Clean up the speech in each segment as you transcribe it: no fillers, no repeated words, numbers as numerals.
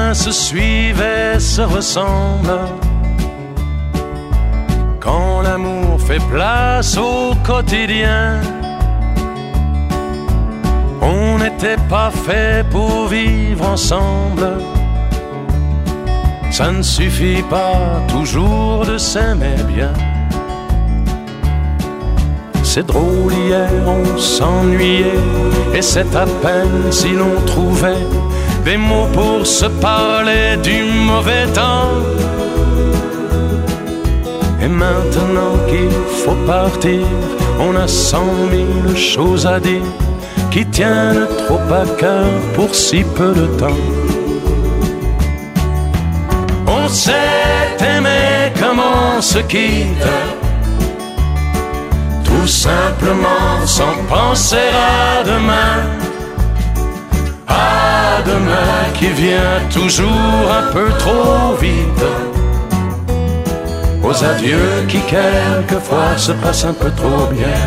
chemins se suivent et se ressemblent. Quand l'amour fait place au quotidien, on n'était pas fait pour vivre ensemble. Ça ne suffit pas toujours de s'aimer bien. C'est drôle, hier on s'ennuyait, et c'est à peine si l'on trouvait des mots pour se parler du mauvais temps. Et maintenant qu'il faut partir, on a 100 000 choses à dire qui tiennent trop à cœur pour si peu de temps. On s'est aimé comme on se quitte, tout simplement sans penser à demain. À demain qui vient toujours un peu trop vite, aux adieux qui quelquefois se passent un peu trop bien.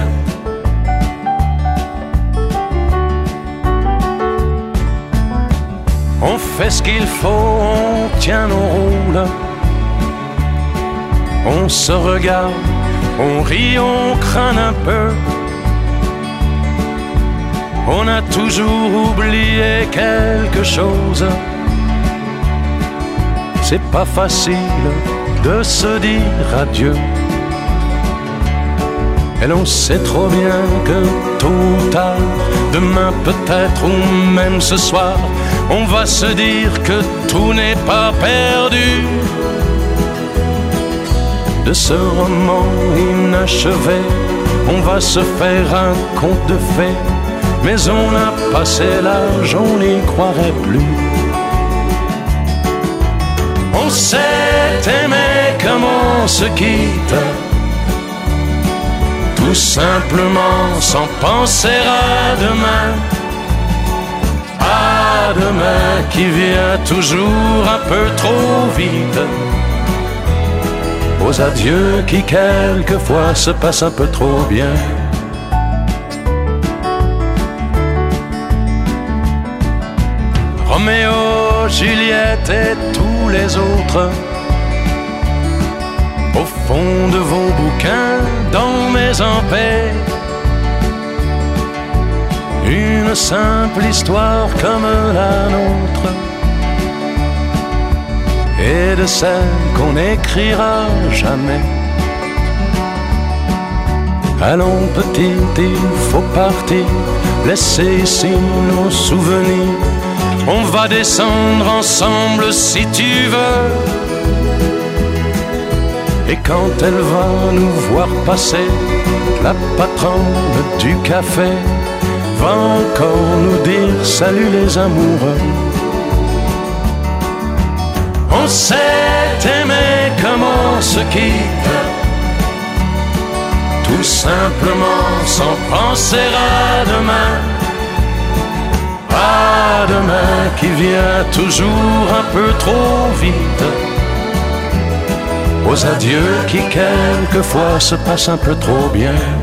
On fait ce qu'il faut, on tient nos rôles, on se regarde, on rit, on craint un peu. On a toujours oublié quelque chose. C'est pas facile de se dire adieu. Et l'on sait trop bien que tôt ou tard, demain peut-être ou même ce soir, on va se dire que tout n'est pas perdu. De ce roman inachevé, on va se faire un conte de fées, mais on a passé l'âge, on n'y croirait plus. On s'est aimé comme on se quitte, tout simplement sans penser à demain. À demain qui vient toujours un peu trop vite, aux adieux qui quelquefois se passent un peu trop bien. Roméo, Juliette et tous les autres, au fond de vos bouquins, dans mes empais, une simple histoire comme la nôtre, et de celle qu'on n'écrira jamais. Allons petite, il faut partir, laisser ici nos souvenirs. On va descendre ensemble si tu veux. Et quand elle va nous voir passer, la patronne du café va encore nous dire salut les amoureux. On s'est aimé comme on se quitte, tout simplement sans penser à demain. À demain qui vient toujours un peu trop vite, aux adieux qui quelquefois se passent un peu trop bien.